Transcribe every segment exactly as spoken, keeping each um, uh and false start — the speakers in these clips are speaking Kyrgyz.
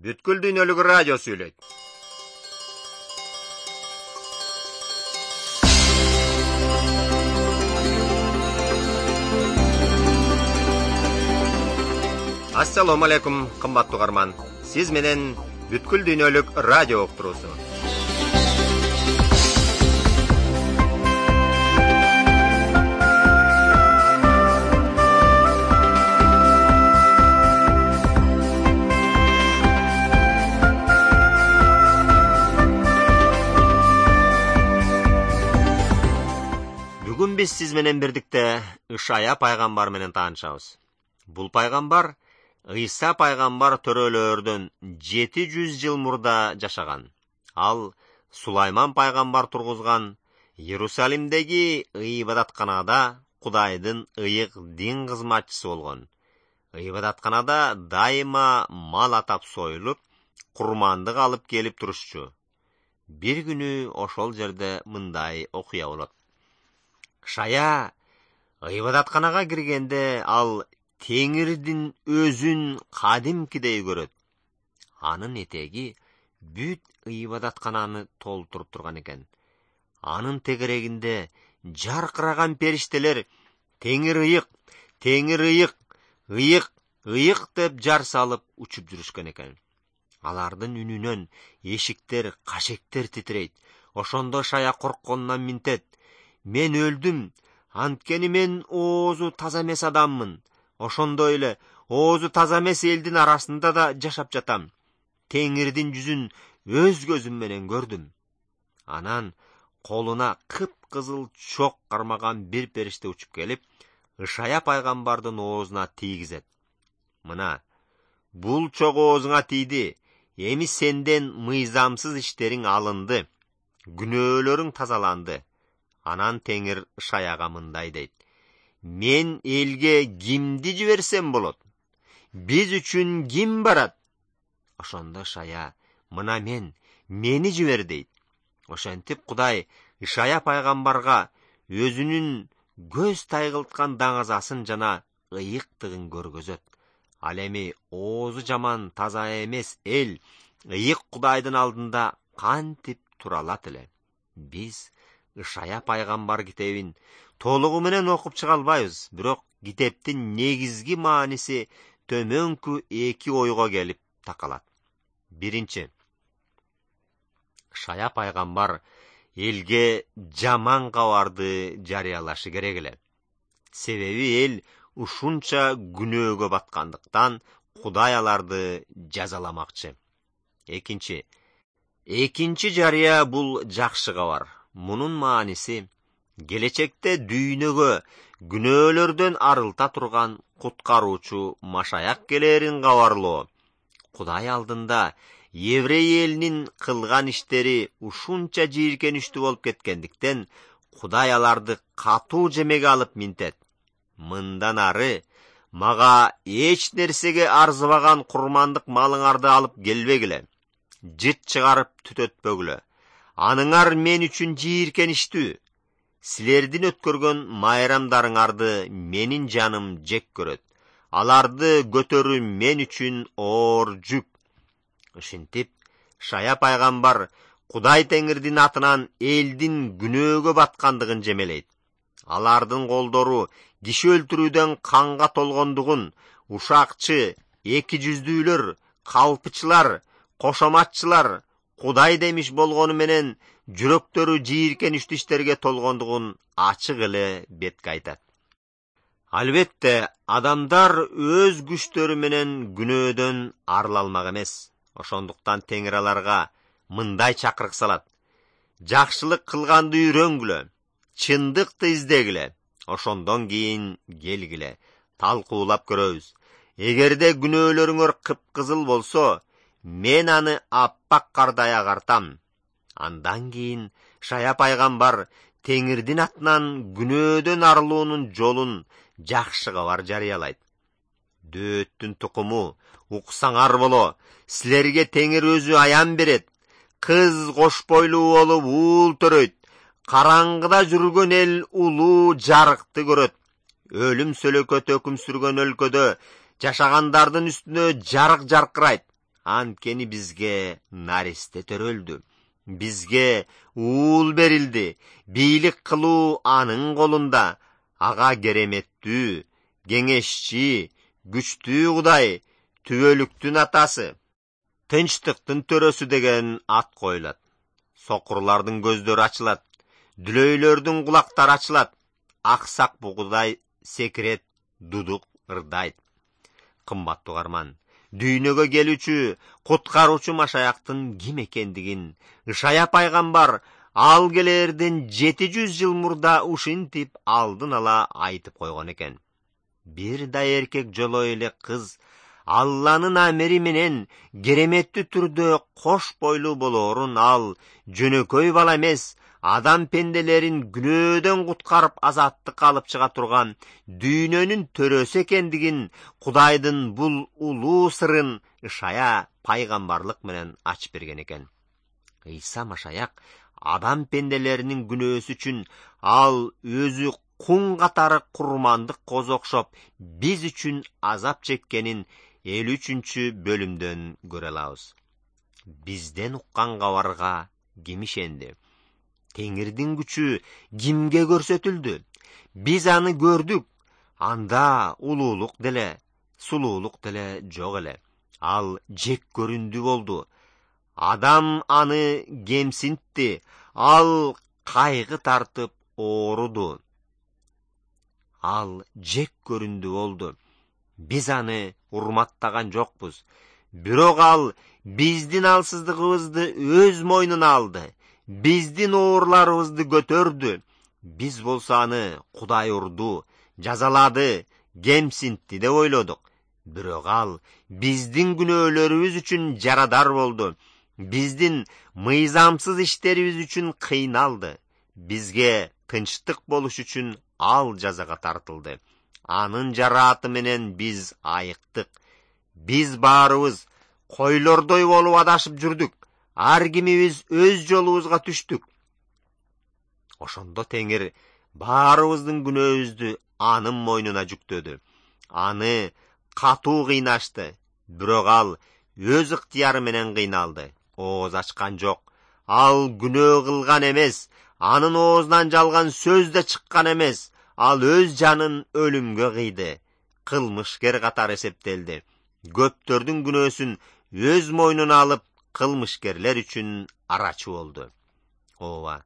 Бүткүл дүйнөлүк радио сүйлөйт. Ассаламу алейкум, кымбаттуу угарман. Сиз менен Бүткүл дүйнөлүк радио уктуруусу. Бүгүн биз сиз менен бирдикте Ишая пайгамбар менен таанышабыз. Бул пайгамбар Ыйса пайгамбар төрөлөрдөн жети жүз жыл мурда жашаган. Ал Сулайман пайгамбар тургузган Иерусалимдеги ыйбадатканада Кудайдын ыйык дин кызматчысы болгон. Ыйбадатканада дайыма мал атап союлуп, курмандык алып келип турушчу. Бир күнү ошол жерде мындай окуя болот. Ишая ыйбадатканага киргенде ал Теңирдин өзүн кадимкидей көрөт. Анын этеги бүт ыйбадаткананы толтуруп турган экен. Анын тегерегинде жаркыраган периштелер Теңир ыйык, Теңир ыйык, ыйык, ыйык деп жар салып учуп жүрүшкөн экен. Алардын үнүнөн эшиктер, кашектер титрейт. Ошондо Ишая коркконунан минтет. Мен өлдүм, анткени мен оозу таза эмес адаммын. Ошондой эле оозу таза эмес элдин арасында да жашап жатам. Теңирдин жүзүн өз көзүм менен көрдүм. Анан колуна кып-кызыл чок кармаган бир периште учуп келип, Ишая пайгамбардын оозуна тийгизет. Мына, бул чок оозуңа тийди. Эми сенден мыйзамсыз иштериң алынды. Күнөөлөрүң тазаланды. Анан Теңир Ишаяга мындай дейт. Мен элге кимди жиберсем болот? Биз үчүн ким барат? Ошондо Ишая, мына мен, мени жибер дейт. Ошентип Кудай Ишая пайгамбарга өзүнүн көз тайгылткан даңазасын жана ыйыктыгын көргөзөт. Ал эми оозу жаман таза эмес эл ыйык Кудайдын алдында кантип тура алат эле? Биз Ишая пайгамбар китебин толугу менен окуп чыга албайбыз, бирок китептин негизги мааниси төмөнкү эки ойго келип такалат. Биринчи, Ишая пайгамбар элге жаман кабарды жарыялашы керек эле. Себеби эл ушунча күнөөгө баткандыктан Кудай аларды жазаламакчы. Экинчи, экинчи жарыя бул жакшы кабар. Мунун мааниси келечекте дүйнөгө күнөөлөрдөн арылта турган куткаруучу Машаяк келерин кабарлоо. Кудай алдында еврей элинин кылган иштери ушунча жийиркеничтүү болуп кеткендиктен Кудай аларды катуу жемеге алып минтет. Мындан ары мага эч нерсеге арзыбаган курмандык малыңарды алып келбегиле. Жыт чыгарып түтөтпөгүлө. Аныңар мен үчүн жийиркеничтүү. Силердин өткөргөн майрамдарыңарды менин жаным жек көрөт. Аларды көтөрүү мен үчүн оор жүк. Ошентип, Ишая пайгамбар Кудай Теңирдин атынан элдин күнөөгө баткандыгын жемелейт. Алардын колдору киши өлтүрүүдөн канга толгондугун, ушакчы, эки жүздүүлөр, калпычылар, кошоматчылар, Кудай демиш болгону менен жүрөктөрү жийиркеничтүү иштерге толгондугун ачык эле бетке айтат. Албетте, адамдар өз күчтөрү менен күнөөдөн арыла алмак эмес. Ошондуктан Теңир аларга мындай чакырык салат. Жакшылык кылганды үйрөнгүлө, чындыкты издегиле, ошондон кийин келгиле, талкуулап көрөбүз. Эгерде күнөөлөрүңөр кып-кызыл болсо, мен аны аппак кардай агартам. Андан кийин Ишая пайгамбар Теңирдин атынан күнөөдөн арылуунун жолун жакшы кабар жарыялайт. Дөөттүн тукуму, уксаңар боло, силерге Теңир өзү аян берет. Кыз кош бойлуу болуп уул төрөйт. Караңгыда жүргөн эл улуу жарыкты көрөт. Өлүм сөлөкөт өкүм сүргөн өлкөдө жашагандардын үстүнө жарык жаркырайт. Antkeni bizge narisте töröldü. Bizge uul berildi. Bilik kıluu anın kolunda. Aga geremettü, geŋeşçi, güçtü Kuday, tüvölüktün atası. Tınçtıktın törösü degen at koylat. Sokurlardın gözleri açılat. Dülöylördün kulakları açılat. Aksak bu Kuday sekret, duduk ırdayt. Kımbatlı garman, düýnöge gelüçü, kutkaruçu maşayaktın kim ekendigin, Ышая paýgambar al gelerden yedi yüz yıl murda uşintip aldın ala aytıp koygan eken. Bir da erkek jolo ele kız, Allah'nın ameri menen geremetli türde koş boylu bolorun al, jönököy bala emes, adam pendelerin günöden kutkarıp azattık alıp çıga turgan, düýnönün törösü ekendigin, Kudaydın bul ulu sırrın Ышая paýgambarlyk menen aç bergen eken. İsa maşayak adam pendelerinin günөөsü üçün al özü kun katarı kurmandık koz okşop biz üçün azap çekkenin elli üçüncü bölümden göre alabız. Bizden ukkan gavarga kim işendi? Teňirdiň güçü kimge görsetildi? Biz anı gördük. Anda ululuk dele, sululuk dele jok ele. Al jek göründü boldu. Adam anı gemsintti, al kaygı tartıp orudu. Al jek göründü oldu. Biz anı urmattagan jokpuz. Bирок al bizdin alsızlığımızdı öz moynuna aldı. Bizdin oğurlarımızdı götürdü. Biz bolsanı Kuday urdu, jazaladı, gemsintti de oyloduk. Bирок al bizdin günöөлөрübüz üçün jaradar boldu. Bizdin mıyzamsız işlerimiz üçün kıynaldı. Bizge tınçtık boluş üçün al jazaga tartıldı. Anın jaratı menen biz ayıktık. Biz barыбыз koylordoy bolup adaşıp jürdük. Ar kimimiz öz jolubuzga түштүк. Oşondo Teňir barыбыздын günөөbüzdü anın moynuna jüktödü. Anı katuu kıynaştı. Bирок al öz ыктыяры menen kıynaldı. Oğuz açkan jok. Al günөө kılgan emes. Anın oğuzdan jalgan söz de çıkkan emes. Al öz janın ölümge kıydı. Kılmışker katar esepteldi. Göptördün günөөsün öz moynuna alıp kılmışkerler üçün araçı oldu. Ova,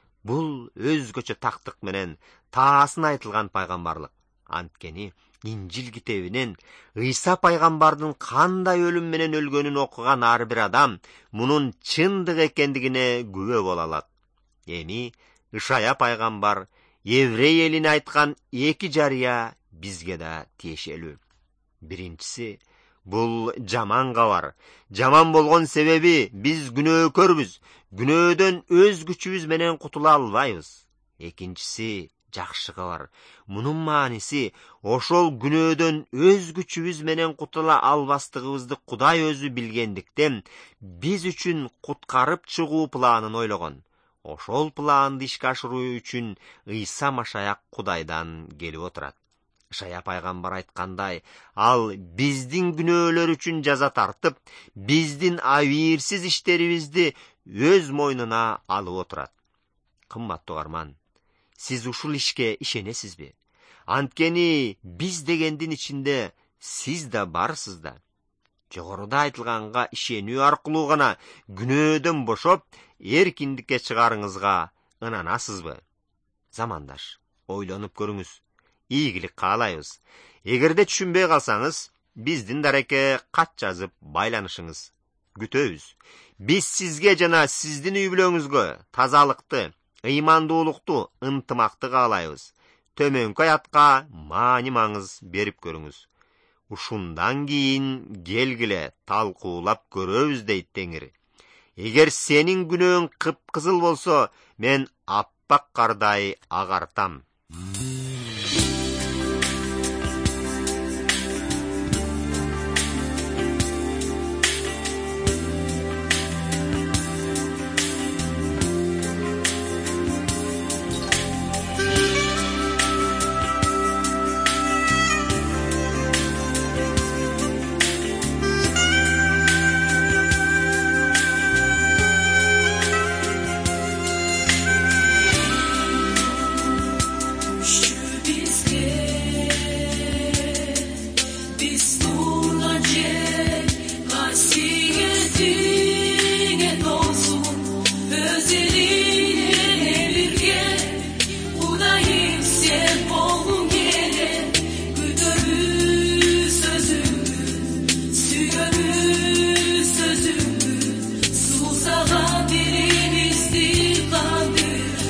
bul özgöçe taktık menen taasın aytılgan paýgambarlyk. Antkeni İncil kitebinen İsa paýgambardın kanday ölüm menen ölgönün okugan ar bir adam munun çındyk ekendigine güwe bola alat. Emi Ышая paýgambar Evrey eline aytkan iki jarya bizge de tieşelүү. Birinçisi, bul jaman gabar. Jaman bolgon sebebi biz günөөkörбүз. Günөөdөн öz güçübüz menen kutula albayбыз. Ekinçisi, jakşı gabar. Munun maanisi oşol günөөdön öz güçübüz menen kutula albastygыбызды Kuday özü bilgendikten biz üçün kutkarıp çygуу planын oylogon. Oşol planды işke aşırуу üçün İsa maşayak Kudaydan gelip oturat. Ышая paýgambar aytkanday, al bizdin günöөлөр üçün jaza tartıp, bizdin awirsiz işleribizdi öz moynuna alıp oturat. Kımmatly garman, siz uşul işke işenesizbi? Antkeni biz degendin içinde siz de barsız da. Jogorуда aytılganga işenүү arkылуу gana günөөdөн boşop, erkindikке çıgarыңызга ынанасызбы? Zamandaş, oylanyp görüңüz. İyigilik kaalayбыз. Egerde түшүнбөй kalsaňız, bizdin dareke kat жазıp baylanışıňız. Gütöbüz. Biz sizge jana sizdin üýbülöňüzgө tazalykty, ыймандуулукту, ынтымакты kaalayбыз. Tömönki hayatga maani maňyz berip görüňüz. Uşundan kiyin gelgile talkuulap göröbüz deyt Teňir. Eger senin günөөň kıpkızıl bolsa, men appak karday agartam. Sevdiğine dolsun özeliyle birge buradayım sen oğlum gele güdörü sözümü sügörü sözümü susalan dilin istikandı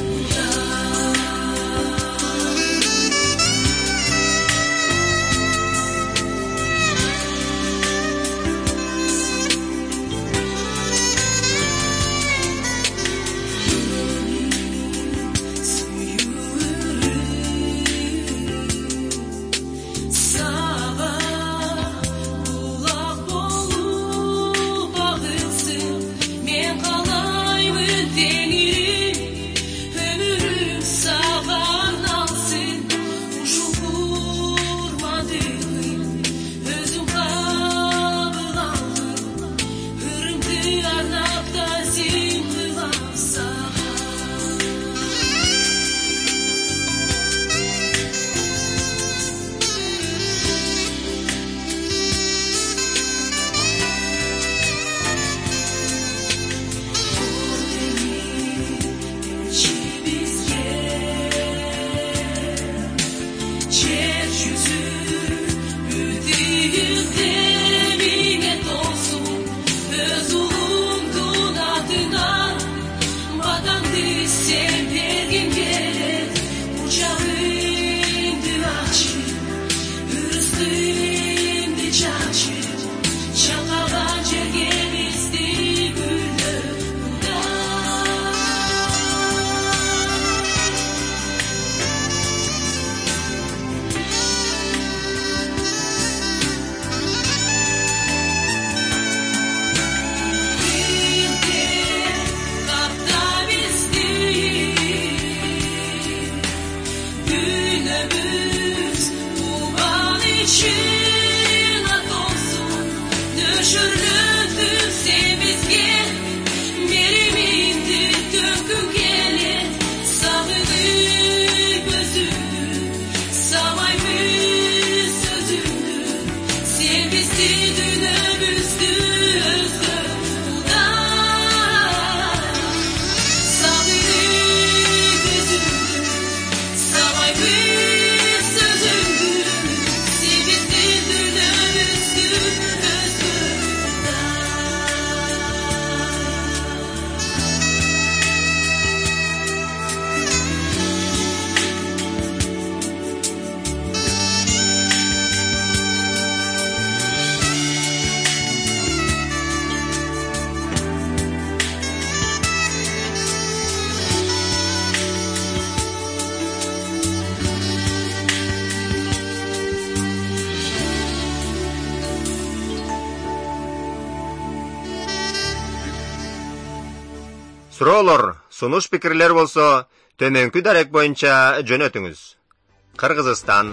Suroolor, sunuş pikirler bolsa, tömenkü darek boyunça jönötüңүz. Kırgızistan,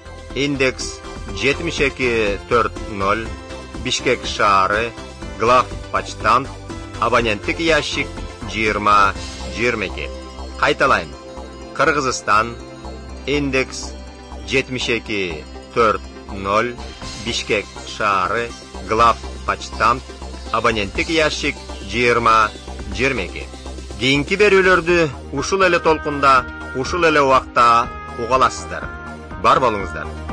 indeks yetmiş iki dört nol, Bişkek şaары, Глав почтамт, абоненттик ящик yigirma yigirma iki. Kaytalayın. Kırgızistan, indeks yetmiş iki dört nol, Bişkek şaары, Глав почтамт, абоненттик ящик yigirma yigirma iki. Keyinki berүүлөрдү ушул эле толкунда, ушул эле убакта угаlasыздар. Бар болуңуздар.